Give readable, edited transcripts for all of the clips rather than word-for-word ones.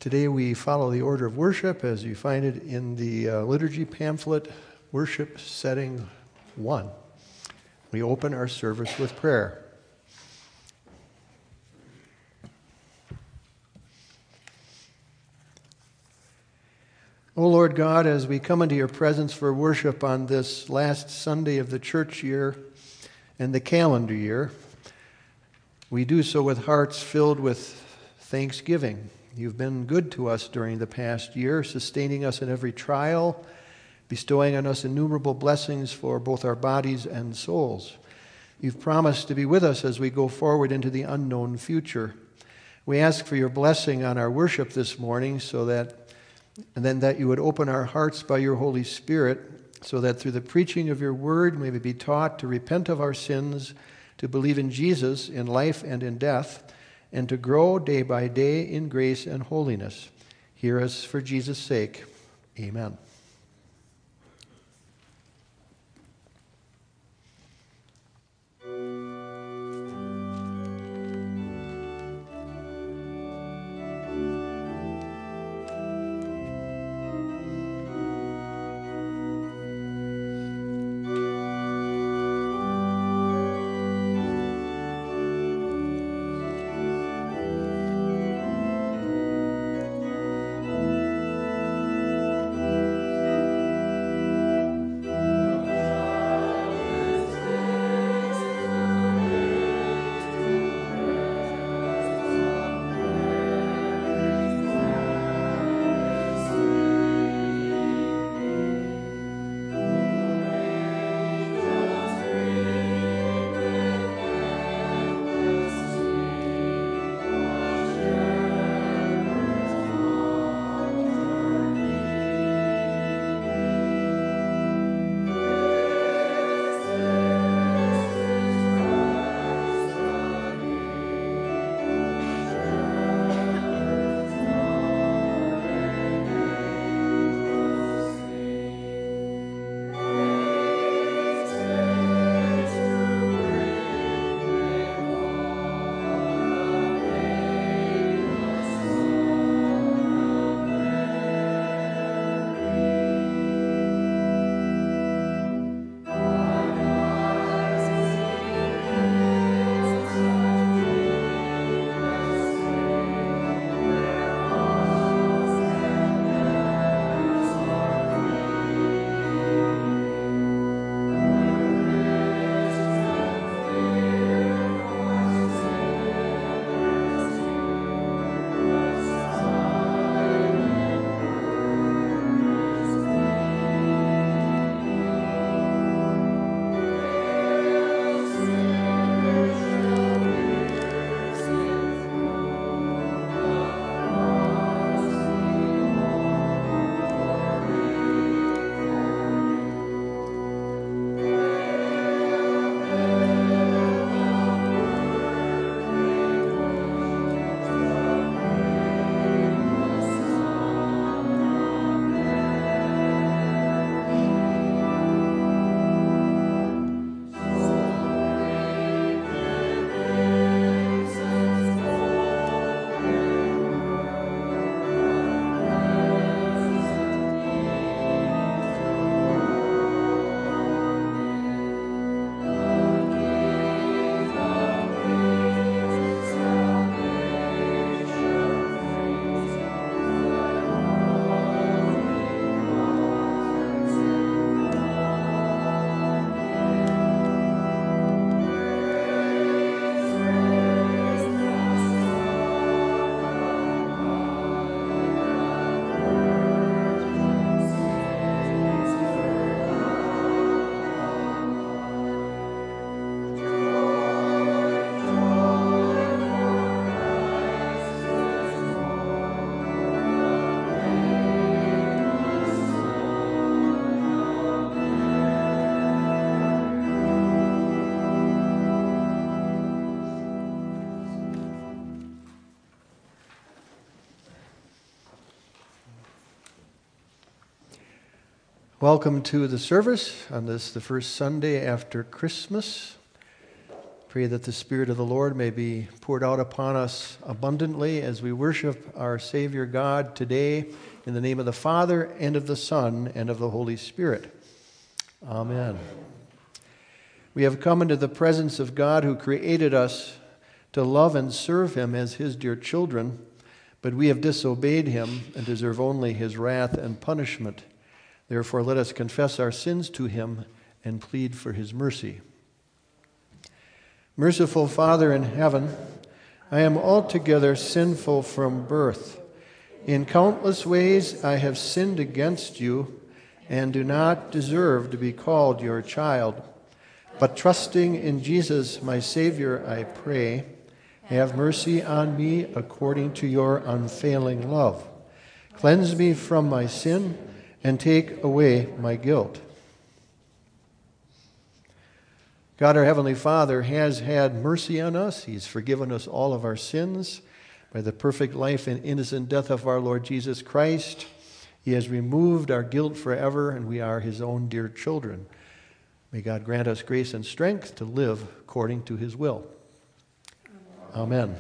Today we follow the order of worship as you find it in the liturgy pamphlet, Worship Setting 1. We open our service with prayer. O Lord God, as we come into your presence for worship on this last Sunday of the church year and the calendar year, we do so with hearts filled with thanksgiving. You've been good to us during the past year, sustaining us in every trial, bestowing on us innumerable blessings for both our bodies and souls. You've promised to be with us as we go forward into the unknown future. We ask for your blessing on our worship this morning and then that you would open our hearts by your Holy Spirit so that through the preaching of your word may we be taught to repent of our sins, to believe in Jesus in life and in death, and to grow day by day in grace and holiness. Hear us for Jesus' sake. Amen. Welcome to the service on this, the first Sunday after Christmas. Pray that the Spirit of the Lord may be poured out upon us abundantly as we worship our Savior God today in the name of the Father and of the Son and of the Holy Spirit. Amen. We have come into the presence of God who created us to love and serve Him as His dear children, but we have disobeyed Him and deserve only His wrath and punishment. Therefore, let us confess our sins to Him and plead for His mercy. Merciful Father in heaven, I am altogether sinful from birth. In countless ways I have sinned against you and do not deserve to be called your child. But trusting in Jesus, my Savior, I pray, have mercy on me according to your unfailing love. Cleanse me from my sin and take away my guilt. God, our Heavenly Father, has had mercy on us. He's forgiven us all of our sins by the perfect life and innocent death of our Lord Jesus Christ. He has removed our guilt forever, and we are His own dear children. May God grant us grace and strength to live according to His will. Amen.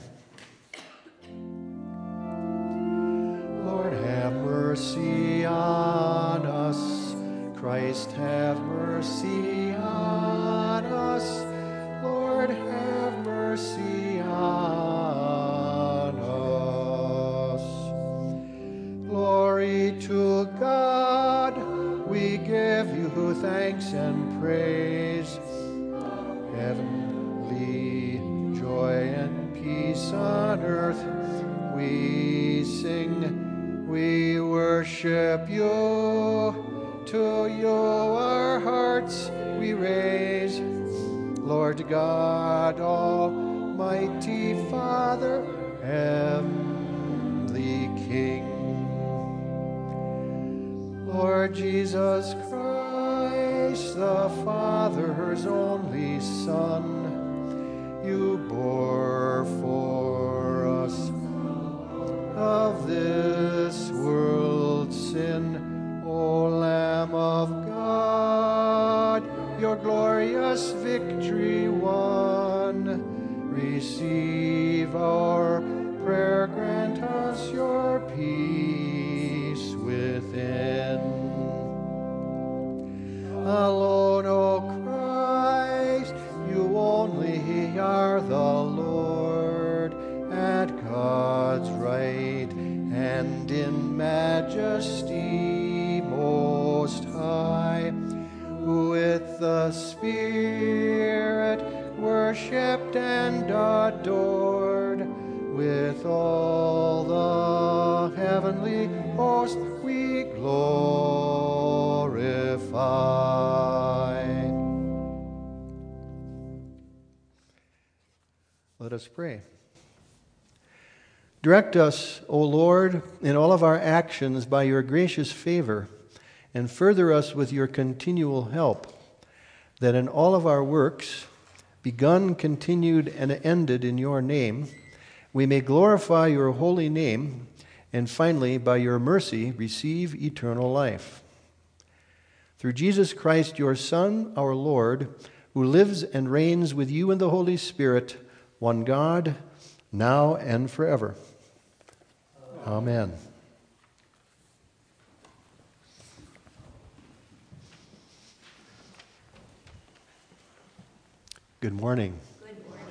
Lord, have mercy on us. Christ, have mercy on us. Lord, have mercy on us. Glory to God. We give you thanks and praise. Heavenly joy and peace on earth. We sing, we worship you. To you our hearts we raise. Lord God, Almighty Father, Heavenly King. Lord Jesus Christ, the Father's only Son, you bore for us of this world's sin. O Lamb of God, your glorious victory won. Receive our prayer, grant us your peace within. Alone, O Christ, you only are the Lord, at God's right hand in majesty most high, who with the Spirit worshipped and adored, with all the heavenly host we glorify. Let us pray. Direct us, O Lord, in all of our actions by your gracious favor, and further us with your continual help, that in all of our works, begun, continued, and ended in your name, we may glorify your holy name, and finally, by your mercy, receive eternal life. Through Jesus Christ, your Son, our Lord, who lives and reigns with you in the Holy Spirit, one God, now and forever. Amen. Good morning. Good morning.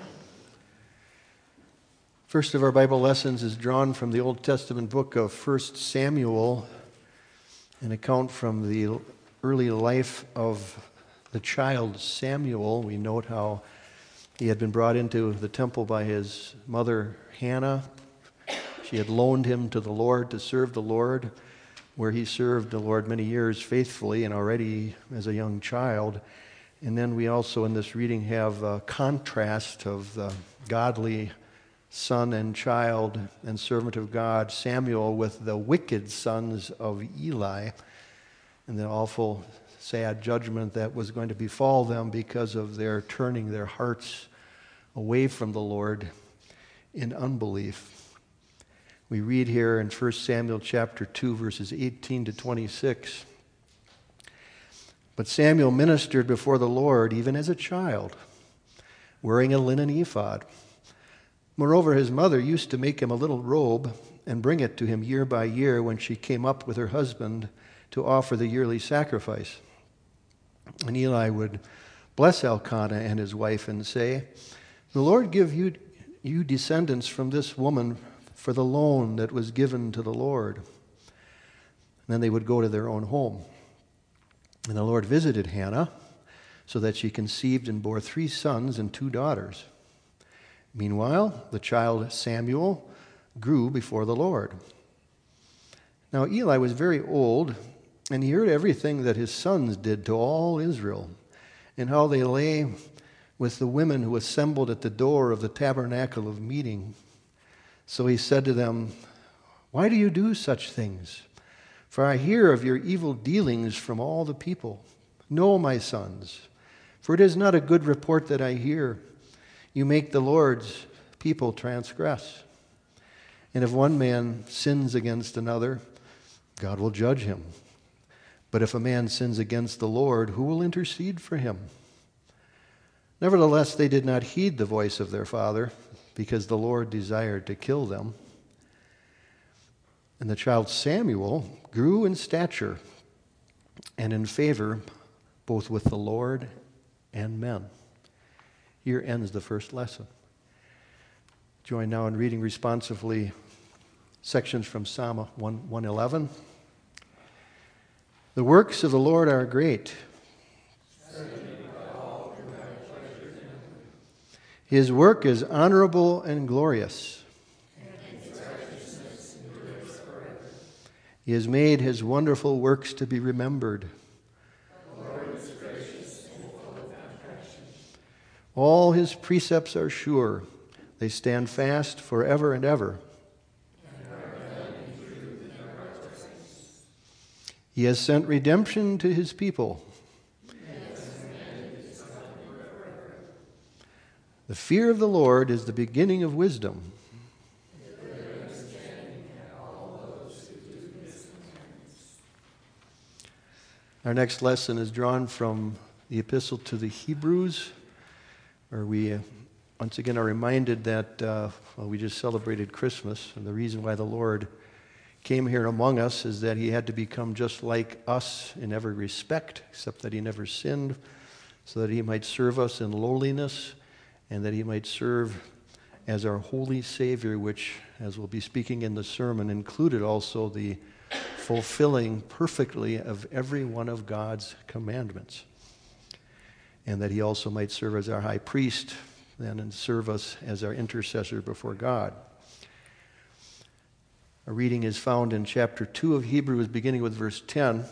First of our Bible lessons is drawn from the Old Testament book of 1 Samuel, an account from the early life of the child Samuel. We note how he had been brought into the temple by his mother Hannah. She had loaned him to the Lord to serve the Lord, where he served the Lord many years faithfully and already as a young child. And then we also in this reading have a contrast of the godly son and child and servant of God, Samuel, with the wicked sons of Eli, and the awful, sad judgment that was going to befall them because of their turning their hearts away from the Lord in unbelief. We read here in 1 Samuel chapter 2, verses 18 to 26. But Samuel ministered before the Lord even as a child, wearing a linen ephod. Moreover, his mother used to make him a little robe and bring it to him year by year when she came up with her husband to offer the yearly sacrifice. And Eli would bless Elkanah and his wife and say, "The Lord give you descendants from this woman for the loan that was given to the Lord." And then they would go to their own home. And the Lord visited Hannah so that she conceived and bore 3 sons and 2 daughters. Meanwhile, the child Samuel grew before the Lord. Now Eli was very old, and he heard everything that his sons did to all Israel, and how they lay with the women who assembled at the door of the tabernacle of meeting. So he said to them, "Why do you do such things? For I hear of your evil dealings from all the people. No, my sons, for it is not a good report that I hear. You make the Lord's people transgress. And if one man sins against another, God will judge him. But if a man sins against the Lord, who will intercede for him?" Nevertheless, they did not heed the voice of their father, because the Lord desired to kill them. And the child Samuel grew in stature and in favor both with the Lord and men. Here ends the first lesson. Join now in reading responsively sections from Psalm 111. The works of the Lord are great. His work is honorable and glorious. He has made his wonderful works to be remembered. All his precepts are sure. They stand fast forever and ever. He has sent redemption to his people. The fear of the Lord is the beginning of wisdom. Our next lesson is drawn from the Epistle to the Hebrews, where we once again are reminded that we just celebrated Christmas, and the reason why the Lord came here among us is that he had to become just like us in every respect, except that he never sinned, so that he might serve us in lowliness, and that he might serve as our holy Savior, which, as we'll be speaking in the sermon, included also the fulfilling perfectly of every one of God's commandments. And that he also might serve as our high priest and serve us as our intercessor before God. Our reading is found in chapter 2 of Hebrews, beginning with verse 10.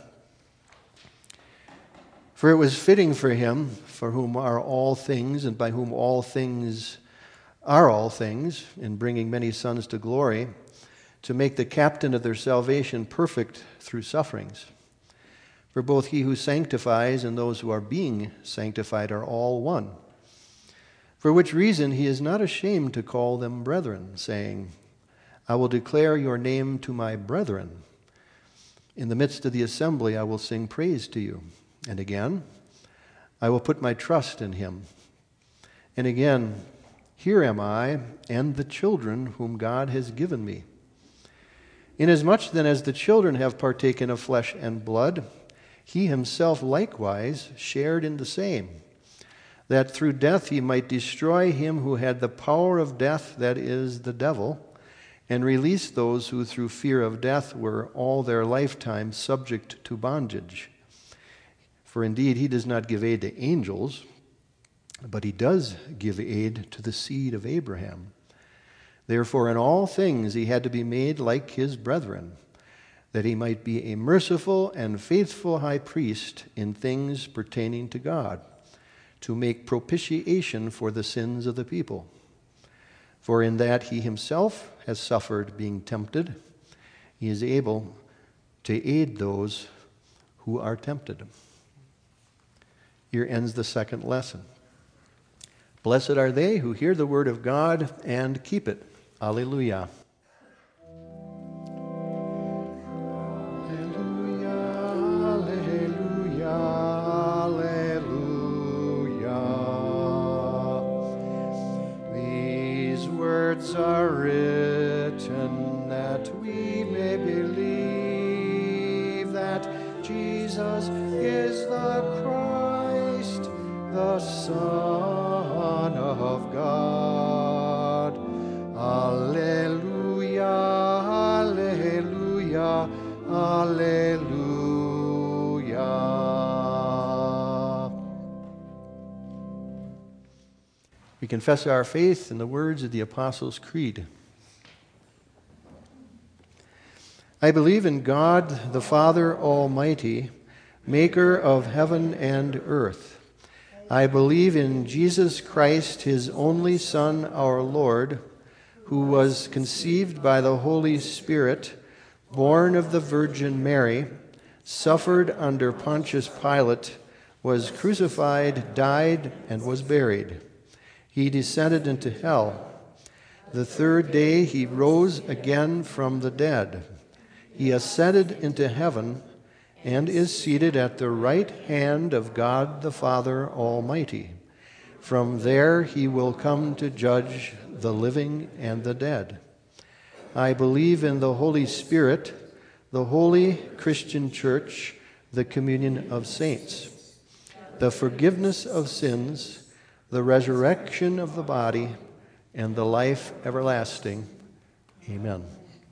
"For it was fitting for him, for whom are all things, and by whom all things are all things, in bringing many sons to glory, to make the captain of their salvation perfect through sufferings. For both he who sanctifies and those who are being sanctified are all one. For which reason he is not ashamed to call them brethren, saying, 'I will declare your name to my brethren. In the midst of the assembly I will sing praise to you.' And again, 'I will put my trust in him.' And again, 'Here am I and the children whom God has given me.' Inasmuch then as the children have partaken of flesh and blood, he himself likewise shared in the same, that through death he might destroy him who had the power of death, that is, the devil, and release those who through fear of death were all their lifetime subject to bondage. For indeed he does not give aid to angels, but he does give aid to the seed of Abraham. Therefore in all things he had to be made like his brethren, that he might be a merciful and faithful high priest in things pertaining to God, to make propitiation for the sins of the people. For in that he himself has suffered being tempted, he is able to aid those who are tempted." Here ends the second lesson. Blessed are they who hear the word of God and keep it. Alleluia. Alleluia, alleluia, alleluia. we may believe that Jesus is the Christ, the Son of God. Alleluia, alleluia, alleluia. We confess our faith in the words of the Apostles' Creed. I believe in God, the Father Almighty, maker of heaven and earth. I believe in Jesus Christ, his only Son, our Lord, who was conceived by the Holy Spirit, born of the Virgin Mary, suffered under Pontius Pilate, was crucified, died, and was buried. He descended into hell. The third day he rose again from the dead. He ascended into heaven and is seated at the right hand of God the Father Almighty. From there he will come to judge the living and the dead. I believe in the Holy Spirit, the holy Christian Church, the communion of saints, the forgiveness of sins, the resurrection of the body, and the life everlasting. Amen.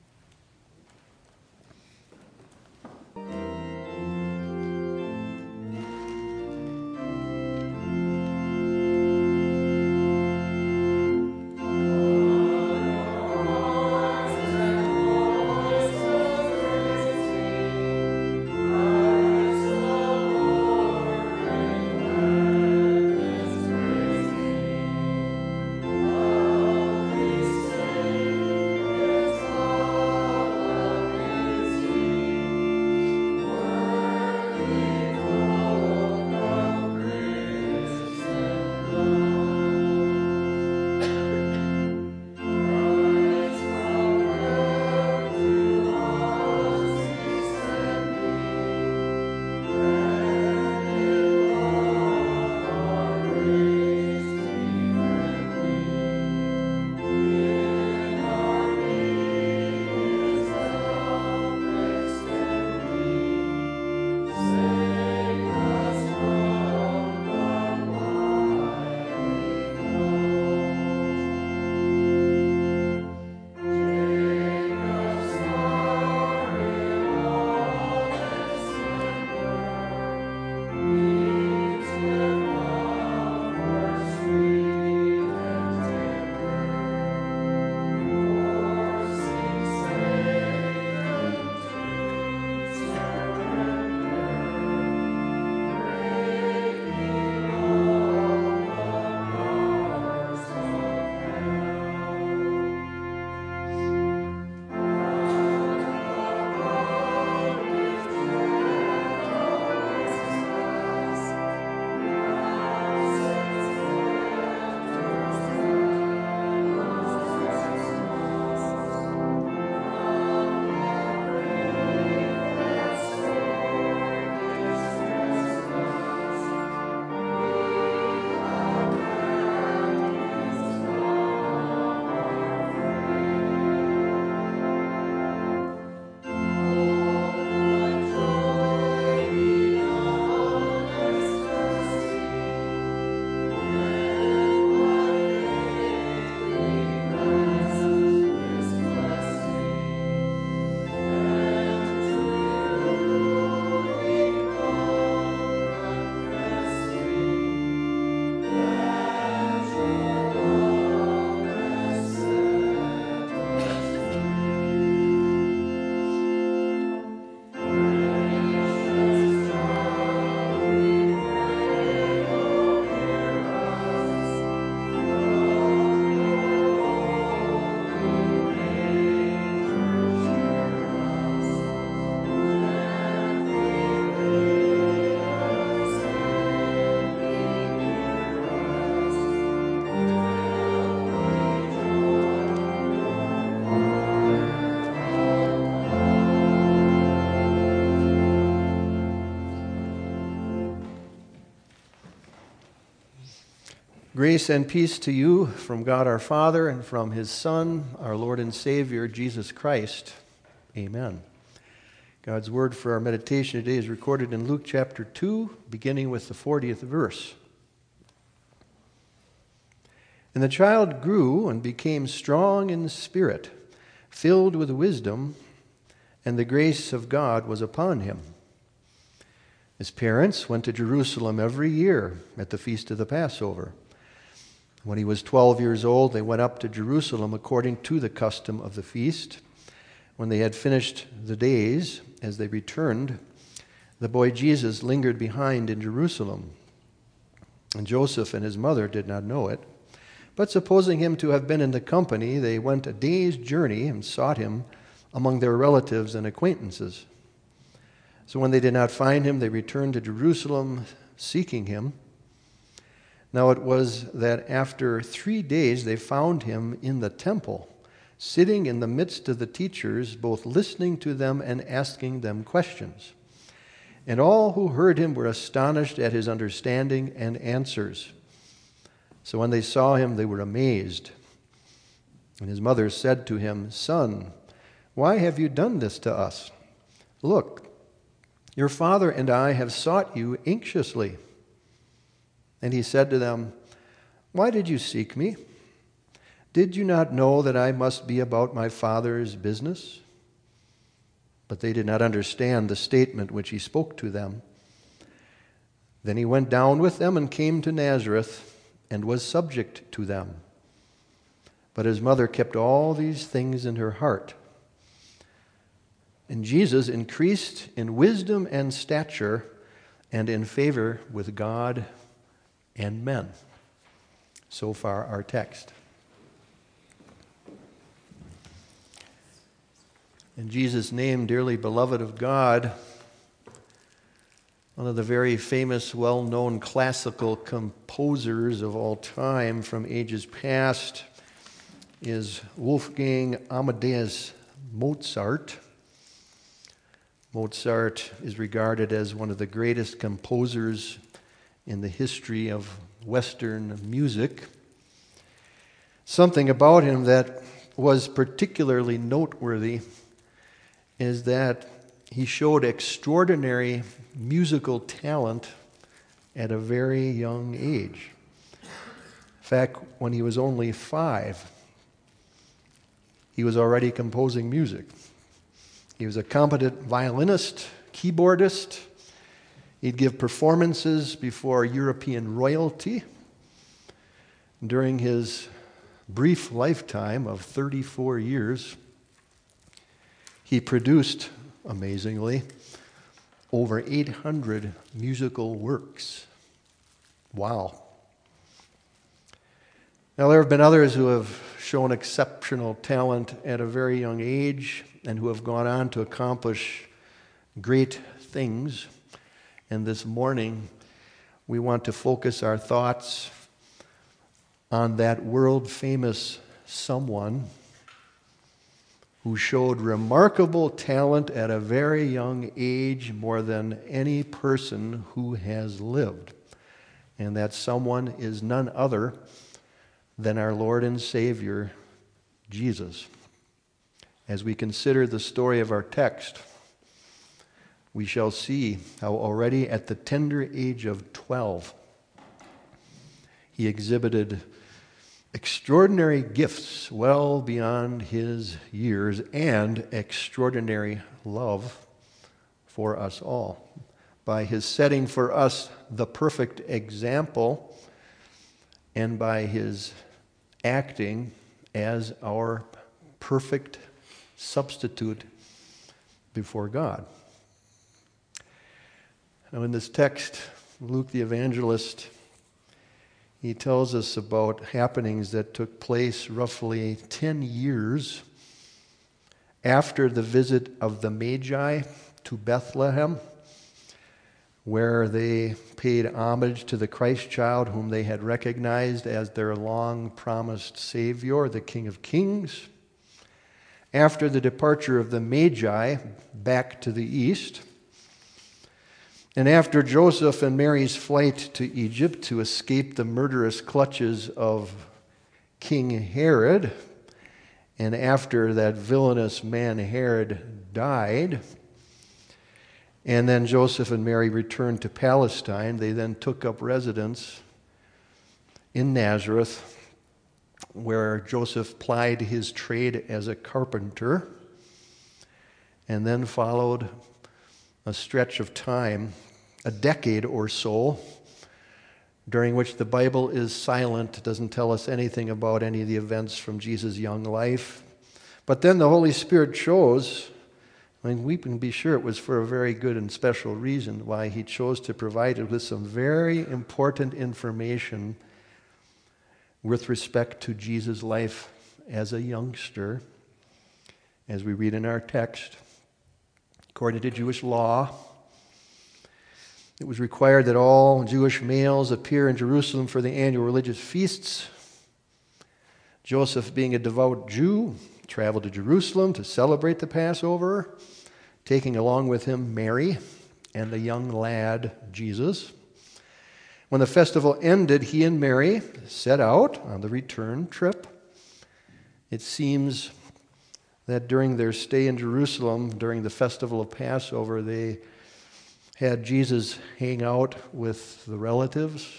Grace and peace to you from God our Father and from his Son, our Lord and Savior, Jesus Christ. Amen. God's word for our meditation today is recorded in Luke chapter 2, beginning with the 40th verse. And the child grew and became strong in spirit, filled with wisdom, and the grace of God was upon him. His parents went to Jerusalem every year at the feast of the Passover. When he was 12 years old, they went up to Jerusalem according to the custom of the feast. When they had finished the days, as they returned, the boy Jesus lingered behind in Jerusalem. And Joseph and his mother did not know it. But supposing him to have been in the company, they went a day's journey and sought him among their relatives and acquaintances. So when they did not find him, they returned to Jerusalem seeking him. Now it was that after 3 days they found him in the temple, sitting in the midst of the teachers, both listening to them and asking them questions. And all who heard him were astonished at his understanding and answers. So when they saw him, they were amazed. And his mother said to him, "Son, why have you done this to us? Look, your father and I have sought you anxiously." And he said to them, "Why did you seek me? Did you not know that I must be about my Father's business?" But they did not understand the statement which he spoke to them. Then he went down with them and came to Nazareth and was subject to them. But his mother kept all these things in her heart. And Jesus increased in wisdom and stature and in favor with God and men. So far, our text. In Jesus' name, dearly beloved of God, one of the very famous, well-known classical composers of all time from ages past is Wolfgang Amadeus Mozart. Mozart is regarded as one of the greatest composers in the history of Western music. Something about him that was particularly noteworthy is that he showed extraordinary musical talent at a very young age. In fact, when he was only 5, he was already composing music. He was a competent violinist, keyboardist. He'd give performances before European royalty. During his brief lifetime of 34 years, he produced, amazingly, over 800 musical works. Wow. Now, there have been others who have shown exceptional talent at a very young age and who have gone on to accomplish great things. And this morning, we want to focus our thoughts on that world-famous someone who showed remarkable talent at a very young age, more than any person who has lived. And that someone is none other than our Lord and Savior, Jesus. As we consider the story of our text, we shall see how already at the tender age of 12, he exhibited extraordinary gifts well beyond his years and extraordinary love for us all by his setting for us the perfect example and by his acting as our perfect substitute before God. Now, in this text, Luke the evangelist, he tells us about happenings that took place roughly 10 years after the visit of the Magi to Bethlehem, where they paid homage to the Christ child whom they had recognized as their long-promised Savior, the King of Kings. After the departure of the Magi back to the east, and after Joseph and Mary's flight to Egypt to escape the murderous clutches of King Herod, And after that villainous man Herod died, and then Joseph and Mary returned to Palestine, they then took up residence in Nazareth, where Joseph plied his trade as a carpenter, and then followed a stretch of time, a decade or so, during which the Bible is silent, doesn't tell us anything about any of the events from Jesus' young life. But then the Holy Spirit chose, we can be sure it was for a very good and special reason, why he chose to provide it with some very important information with respect to Jesus' life as a youngster. As we read in our text, according to Jewish law, it was required that all Jewish males appear in Jerusalem for the annual religious feasts. Joseph, being a devout Jew, traveled to Jerusalem to celebrate the Passover, taking along with him Mary and the young lad Jesus. When the festival ended, he and Mary set out on the return trip. It seems that during their stay in Jerusalem, during the festival of Passover, they had Jesus hang out with the relatives,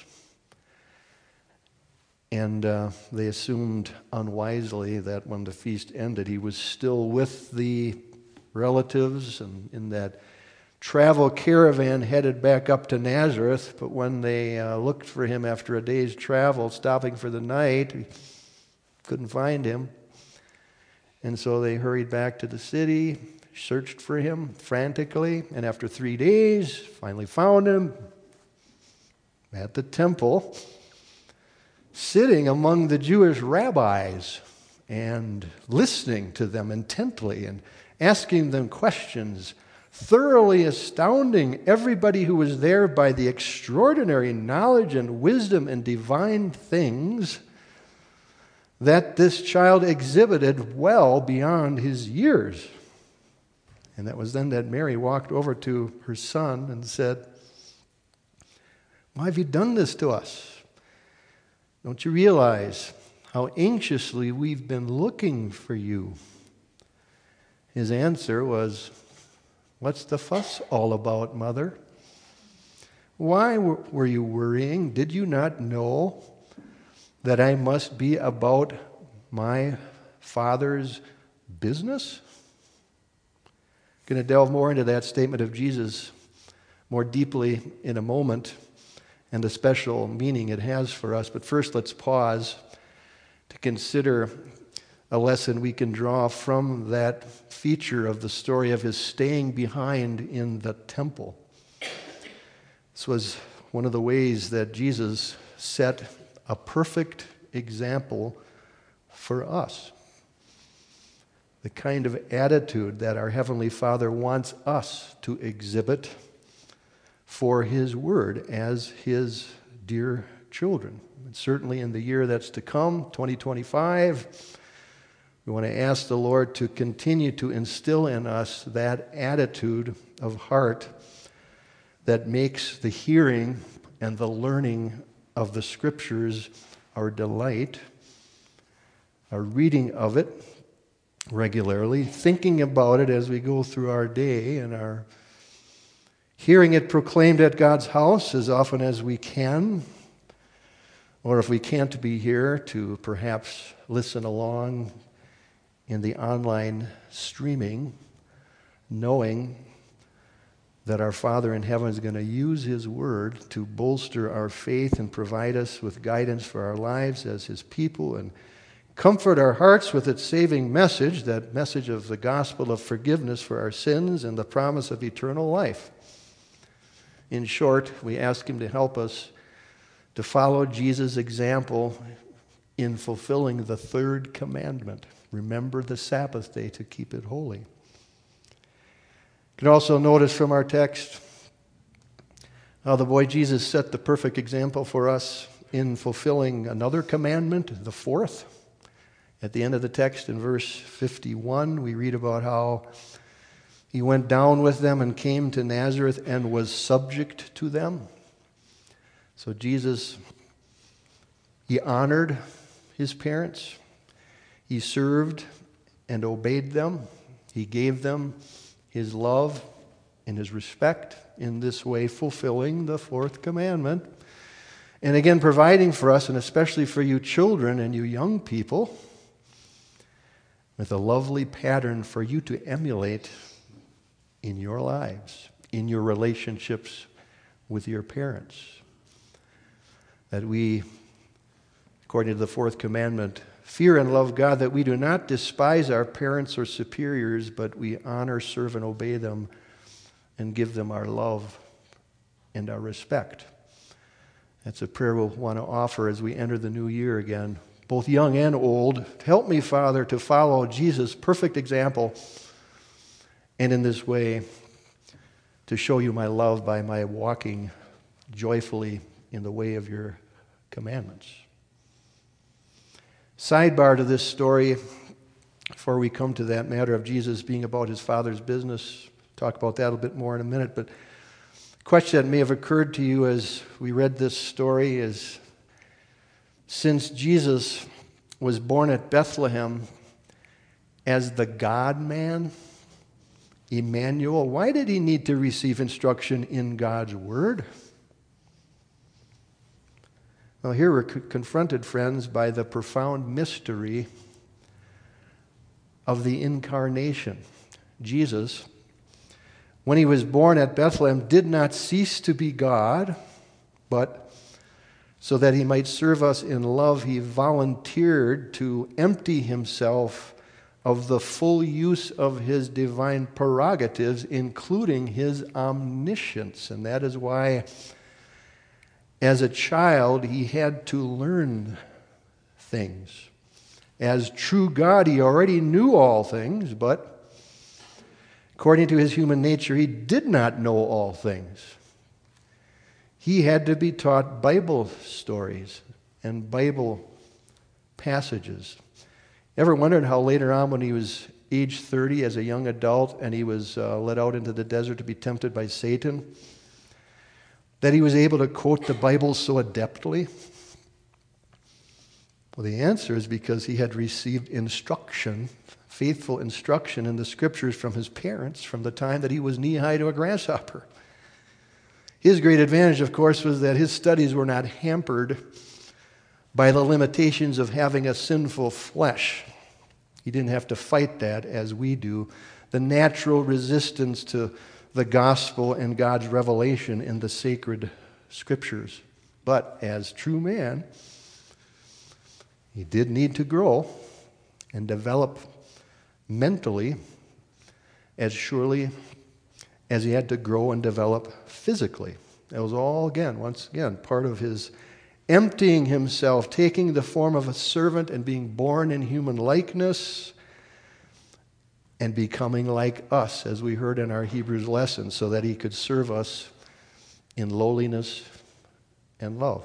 and they assumed unwisely that when the feast ended, he was still with the relatives and in that travel caravan headed back up to Nazareth. But when they looked for him after a day's travel, stopping for the night, couldn't find him. And so they hurried back to the city, searched for him frantically, and after 3 days, finally found him at the temple, sitting among the Jewish rabbis and listening to them intently and asking them questions, thoroughly astounding everybody who was there by the extraordinary knowledge and wisdom and divine things that this child exhibited well beyond his years. And that was then that Mary walked over to her son and said, "Why have you done this to us? Don't you realize how anxiously we've been looking for you?" His answer was, "What's the fuss all about, Mother? Why were you worrying? Did you not know that I must be about my Father's business?" I'm going to delve more into that statement of Jesus more deeply in a moment and the special meaning it has for us. But first, let's pause to consider a lesson we can draw from that feature of the story of his staying behind in the temple. This was one of the ways that Jesus set a perfect example for us. The kind of attitude that our Heavenly Father wants us to exhibit for His Word as His dear children. And certainly in the year that's to come, 2025, we want to ask the Lord to continue to instill in us that attitude of heart that makes the hearing and the learning of the Scriptures our delight, our reading of it regularly, thinking about it as we go through our day, and our hearing it proclaimed at God's house as often as we can, or if we can't be here, to perhaps listen along in the online streaming, knowing that our Father in heaven is going to use His Word to bolster our faith and provide us with guidance for our lives as His people, and comfort our hearts with its saving message, that message of the gospel of forgiveness for our sins and the promise of eternal life. In short, we ask Him to help us to follow Jesus' example in fulfilling the third commandment. Remember the Sabbath day to keep it holy. You can also notice from our text how the boy Jesus set the perfect example for us in fulfilling another commandment, the fourth. At the end of the text in verse 51, we read about how he went down with them and came to Nazareth and was subject to them. So Jesus, he honored his parents. He served and obeyed them. He gave them his love and his respect, in this way fulfilling the fourth commandment. And again, providing for us, and especially for you children and you young people, with a lovely pattern for you to emulate in your lives, in your relationships with your parents. That we, according to the fourth commandment, fear and love God, that we do not despise our parents or superiors, but we honor, serve, and obey them and give them our love and our respect. That's a prayer we'll want to offer as we enter the new year again, both young and old. Help me, Father, to follow Jesus' perfect example, and in this way to show you my love by my walking joyfully in the way of your commandments. Sidebar to this story, before we come to that matter of Jesus being about his Father's business. Talk about that a bit more in a minute, but a question that may have occurred to you as we read this story is, since Jesus was born at Bethlehem as the God-man, Emmanuel, why did he need to receive instruction in God's Word? Well, here we're confronted, friends, by the profound mystery of the incarnation. Jesus, when he was born at Bethlehem, did not cease to be God, but so that he might serve us in love, he volunteered to empty himself of the full use of his divine prerogatives, including his omniscience. And that is why, as a child, he had to learn things. As true God, he already knew all things, but according to his human nature, he did not know all things. He had to be taught Bible stories and Bible passages. Ever wondered how later on, when he was age 30 as a young adult and he was led out into the desert to be tempted by Satan, that he was able to quote the Bible so adeptly? Well, the answer is because he had received instruction, faithful instruction in the Scriptures from his parents from the time that he was knee-high to a grasshopper. His great advantage, of course, was that his studies were not hampered by the limitations of having a sinful flesh. He didn't have to fight that as we do. The natural resistance to the gospel and God's revelation in the sacred Scriptures. But as true man, he did need to grow and develop mentally as surely as he had to grow and develop physically. That was all, once again, part of his emptying himself, taking the form of a servant and being born in human likeness and becoming like us, as we heard in our Hebrews lesson, so that he could serve us in lowliness and love.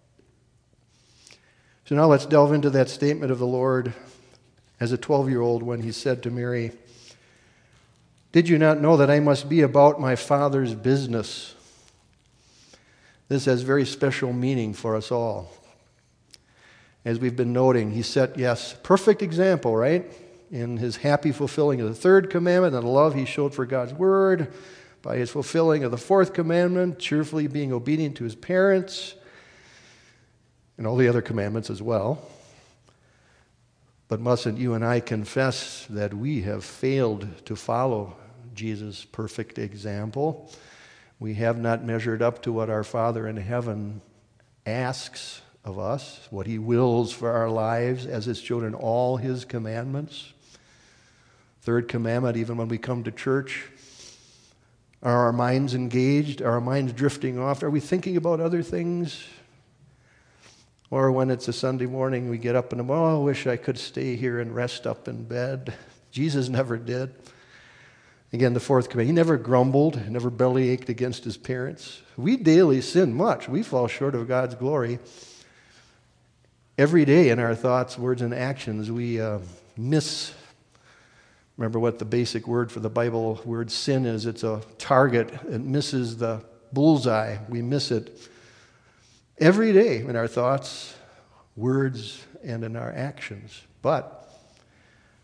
So now let's delve into that statement of the Lord as a 12-year-old when he said to Mary, "Did you not know that I must be about my Father's business?" This has very special meaning for us all. As we've been noting, he set, perfect example, right? In his happy fulfilling of the third commandment and the love he showed for God's word, by his fulfilling of the fourth commandment, cheerfully being obedient to his parents, and all the other commandments as well. But mustn't you and I confess that we have failed to follow Jesus' perfect example? We have not measured up to what our Father in heaven asks of us, what he wills for our lives, as is shown in all his commandments. Third commandment, even when we come to church, are our minds engaged? Are our minds drifting off? Are we thinking about other things? Or when it's a Sunday morning, we get up and, I wish I could stay here and rest up in bed. Jesus never did. Again, the fourth commandment, he never grumbled, never belly ached against his parents. We daily sin much. We fall short of God's glory. Every day in our thoughts, words, and actions, we miss. Remember what the basic word for the Bible word sin is. It's a target. It misses the bullseye. We miss it every day in our thoughts, words, and in our actions. But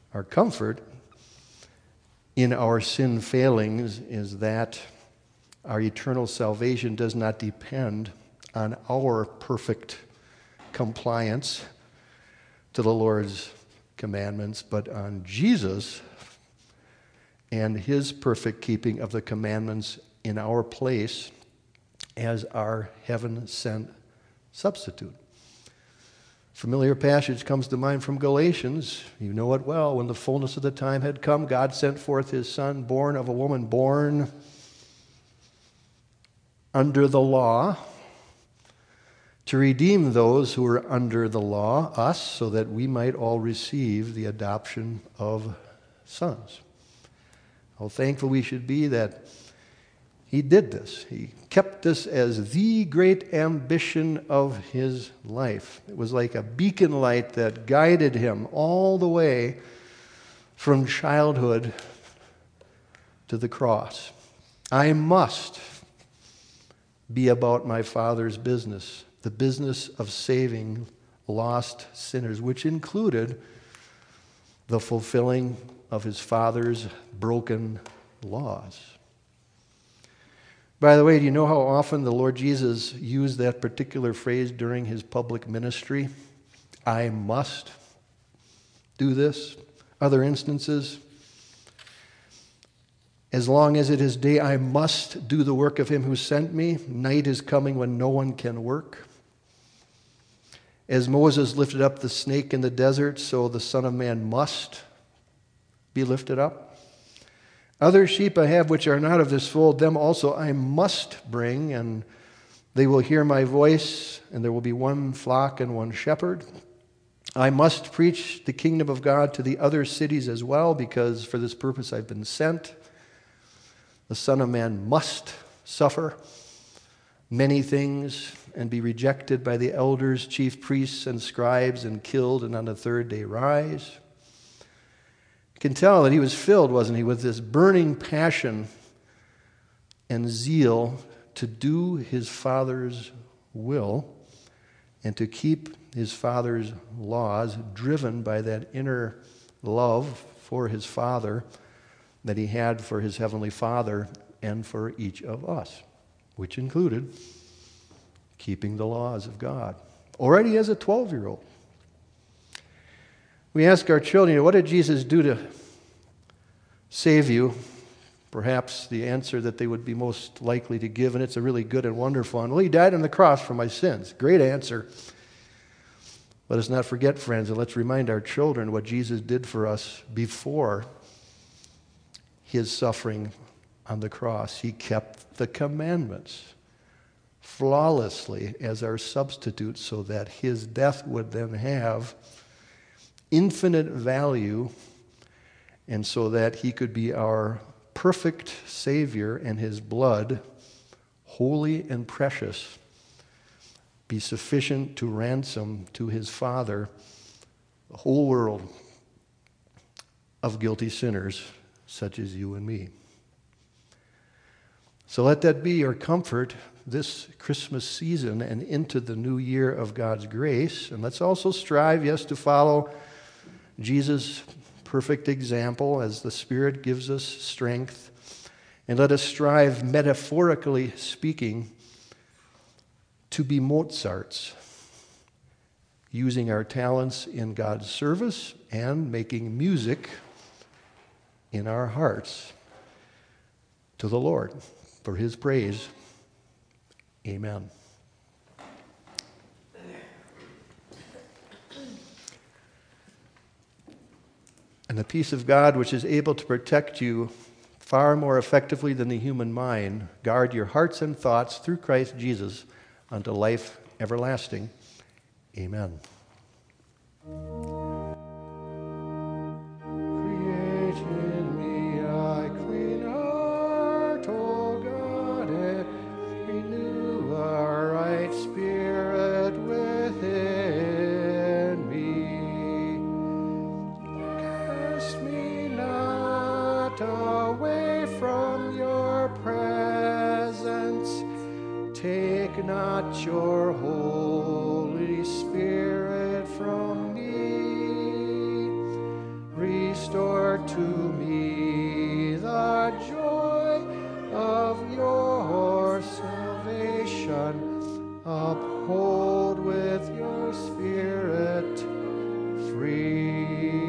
Our comfort in our sin failings is that our eternal salvation does not depend on our perfect compliance to the Lord's commandments, but on Jesus and his perfect keeping of the commandments in our place as our heaven-sent substitute. Familiar passage comes to mind from Galatians. You know it well. When the fullness of the time had come, God sent forth his Son, born of a woman, born under the law, to redeem those who were under the law, us, so that we might all receive the adoption of sons. How thankful we should be that he did this. He kept this as the great ambition of his life. It was like a beacon light that guided him all the way from childhood to the cross. I must be about my Father's business, the business of saving lost sinners, which included the fulfilling of his Father's broken laws. By the way, do you know how often the Lord Jesus used that particular phrase during his public ministry? I must do this. Other instances, as long as it is day, I must do the work of him who sent me. Night is coming when no one can work. As Moses lifted up the snake in the desert, so the Son of Man must be lifted up. Other sheep I have which are not of this fold, them also I must bring, and they will hear my voice, and there will be one flock and one shepherd. I must preach the kingdom of God to the other cities as well, because for this purpose I've been sent. The Son of Man must suffer many things and be rejected by the elders, chief priests, and scribes, and killed, and on the third day rise. You can tell that he was filled, wasn't he, with this burning passion and zeal to do his Father's will and to keep his Father's laws, driven by that inner love for his Father that he had for his Heavenly Father and for each of us, which included keeping the laws of God. Already as a 12-year-old. We ask our children, what did Jesus do to save you? Perhaps the answer that they would be most likely to give, and it's a really good and wonderful one. Well, he died on the cross for my sins. Great answer. Let us not forget, friends, and let's remind our children what Jesus did for us before his suffering on the cross. He kept the commandments flawlessly as our substitute, so that his death would then have infinite value, and so that he could be our perfect Savior, and his blood, holy and precious, be sufficient to ransom to his Father the whole world of guilty sinners such as you and me. So let that be your comfort this Christmas season and into the new year of God's grace. And let's also strive, yes, to follow Jesus' perfect example as the Spirit gives us strength. And let us strive, metaphorically speaking, to be Mozarts, using our talents in God's service and making music in our hearts to the Lord for his praise. Amen. And the peace of God, which is able to protect you far more effectively than the human mind, guard your hearts and thoughts through Christ Jesus unto life everlasting. Amen. Create in me a clean heart, O God, and renew a right spirit within me. Cast me not away from your presence. Take not your Holy Spirit from me. Restore to me the joy of your salvation. Uphold with your Spirit free.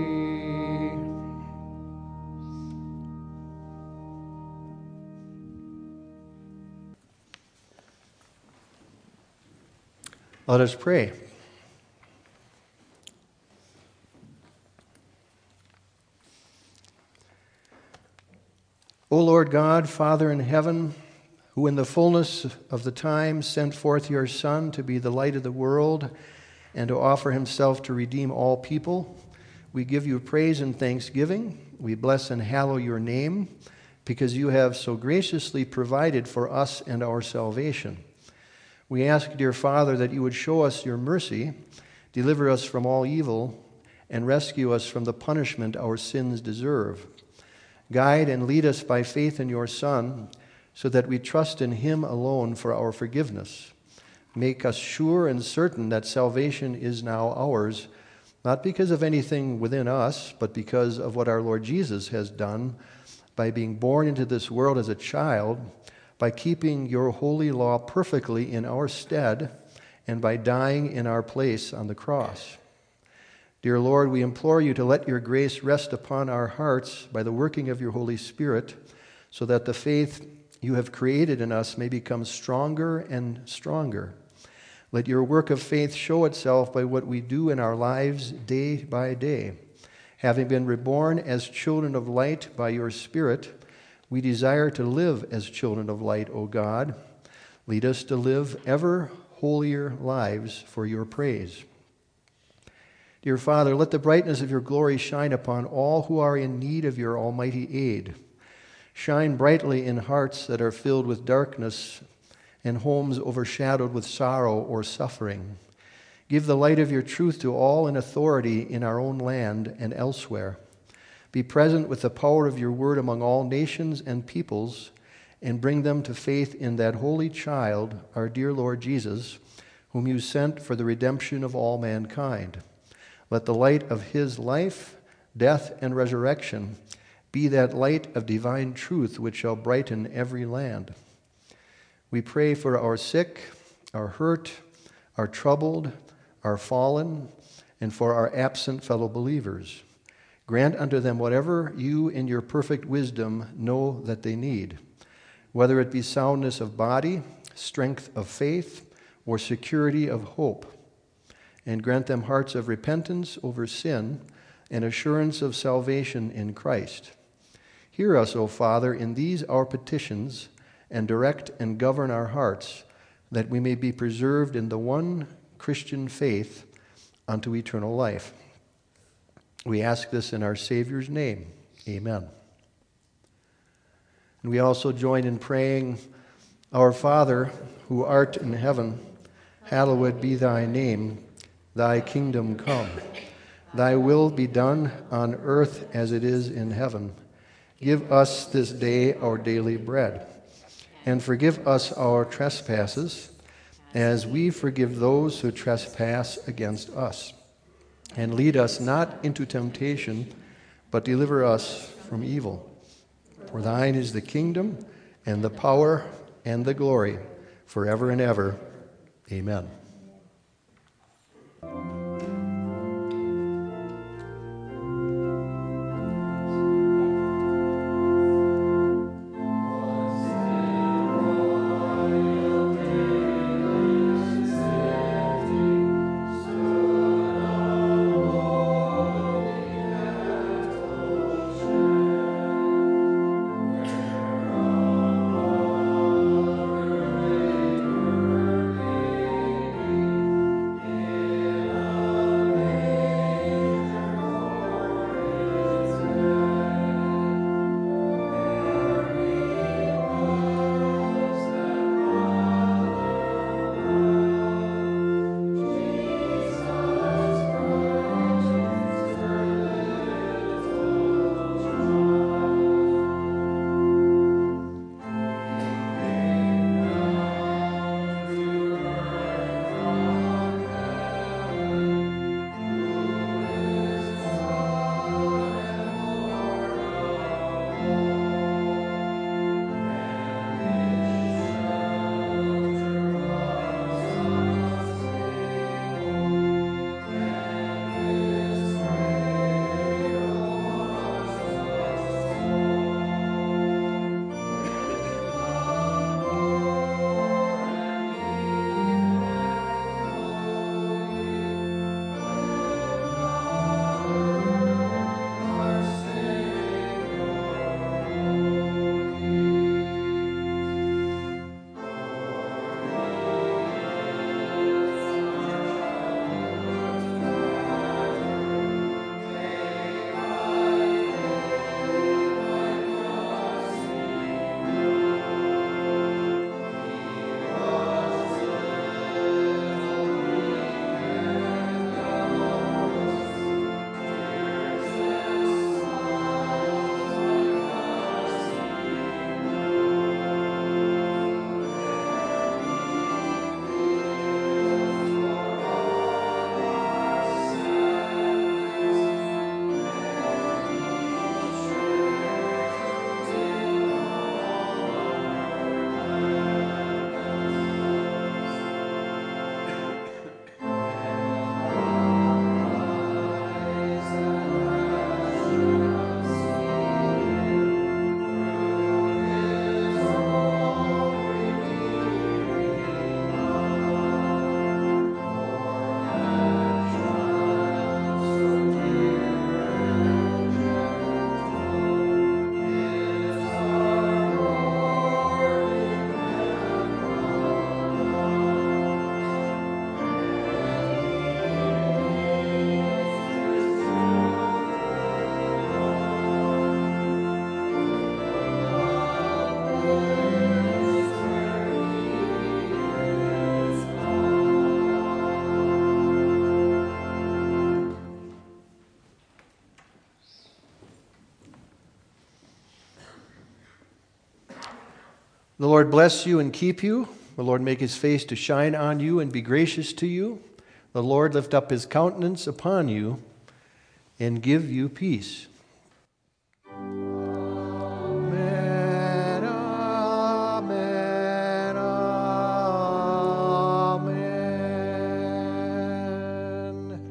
Let us pray. O Lord God, Father in heaven, who in the fullness of the time sent forth your Son to be the light of the world and to offer himself to redeem all people, we give you praise and thanksgiving. We bless and hallow your name because you have so graciously provided for us and our salvation. We ask, dear Father, that you would show us your mercy, deliver us from all evil, and rescue us from the punishment our sins deserve. Guide and lead us by faith in your Son, so that we trust in him alone for our forgiveness. Make us sure and certain that salvation is now ours, not because of anything within us, but because of what our Lord Jesus has done by being born into this world as a child, by keeping your holy law perfectly in our stead, and by dying in our place on the cross. Dear Lord, we implore you to let your grace rest upon our hearts by the working of your Holy Spirit, so that the faith you have created in us may become stronger and stronger. Let your work of faith show itself by what we do in our lives day by day. Having been reborn as children of light by your Spirit, we desire to live as children of light, O God. Lead us to live ever holier lives for your praise. Dear Father, let the brightness of your glory shine upon all who are in need of your almighty aid. Shine brightly in hearts that are filled with darkness and homes overshadowed with sorrow or suffering. Give the light of your truth to all in authority in our own land and elsewhere. Be present with the power of your word among all nations and peoples, and bring them to faith in that holy child, our dear Lord Jesus, whom you sent for the redemption of all mankind. Let the light of his life, death, and resurrection be that light of divine truth which shall brighten every land. We pray for our sick, our hurt, our troubled, our fallen, and for our absent fellow believers. Grant unto them whatever you in your perfect wisdom know that they need, whether it be soundness of body, strength of faith, or security of hope. And grant them hearts of repentance over sin and assurance of salvation in Christ. Hear us, O Father, in these our petitions, and direct and govern our hearts, that we may be preserved in the one Christian faith unto eternal life. We ask this in our Savior's name. Amen. And we also join in praying, Our Father, who art in heaven, hallowed be thy name. Thy kingdom come. Thy will be done on earth as it is in heaven. Give us this day our daily bread, and forgive us our trespasses, as we forgive those who trespass against us. And lead us not into temptation, but deliver us from evil. For thine is the kingdom, and the power, and the glory, forever and ever. Amen. The Lord bless you and keep you. The Lord make his face to shine on you and be gracious to you. The Lord lift up his countenance upon you and give you peace. Amen, amen, amen.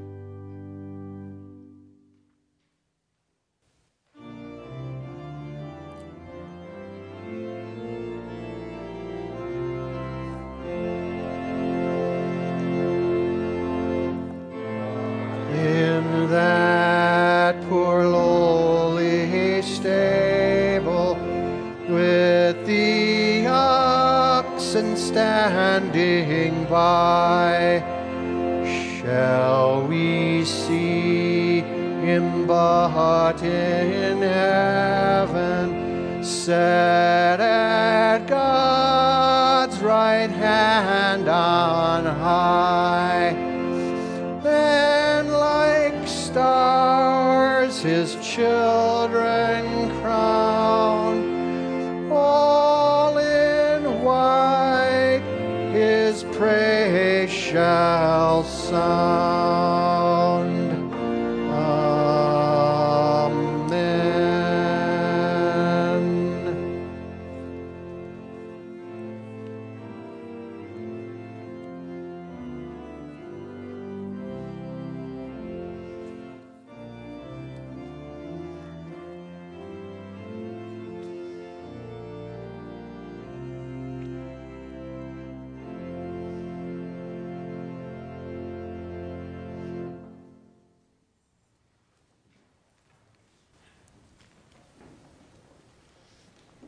In that poor lowly stable, with the oxen standing by, shall we see him but in heaven, set at God's right hand on high. Then like stars his children crown, all in white his praise shall sound.